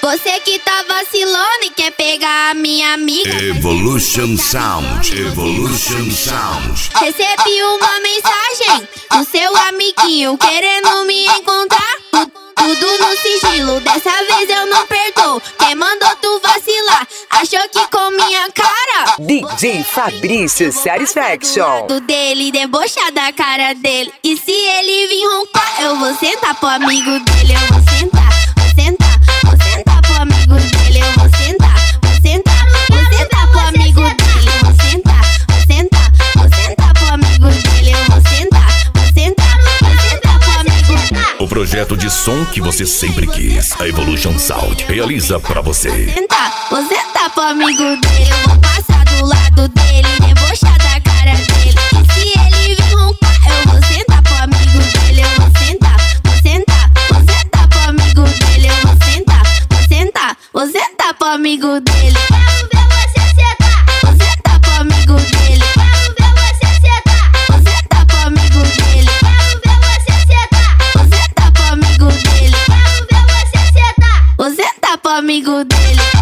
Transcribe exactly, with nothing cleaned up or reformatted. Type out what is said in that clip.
Você que tá vacilando e quer pegar a minha amiga. Evolution Sound, Evolution Sound. Recebi uma mensagem do seu amiguinho querendo me encontrar. Tudo no sigilo, dessa vez eu não perdoo. Quem mandou tu vacilar, achou que com minha cara. D J Fabrício Satisfaction. Do dele, debochar da cara dele. E se ele vir roncar, eu vou sentar pro amigo dele. Eu vou sentar, vou sentar, vou sentar pro amigo dele. Eu vou sentar, vou sentar, vou sentar pro amigo dele. Eu vou sentar, vou sentar, vou sentar pro amigo dele. Eu vou sentar, vou sentar, vou sentar pro amigo dele. O projeto de som que você sempre quis, a Evolution Sound realiza pra você. Sentar, vou sentar pro amigo dele. Eu vou passar do lado dele, debochar da cara dele. E se ele vir roncar, eu vou sentar pro amigo dele. Eu vou sentar, vou sentar, vou sentar pro amigo dele. Eu vou sentar, vou sentar, vou sentar pro amigo dele. Quero ver você sentar. Vou sentar pro amigo dele. Quero ver você sentar. Vou sentar pro amigo dele. Quero ver você sentar. Vou sentar pro amigo dele. Quero ver você sentar. Vou sentar pro amigo dele.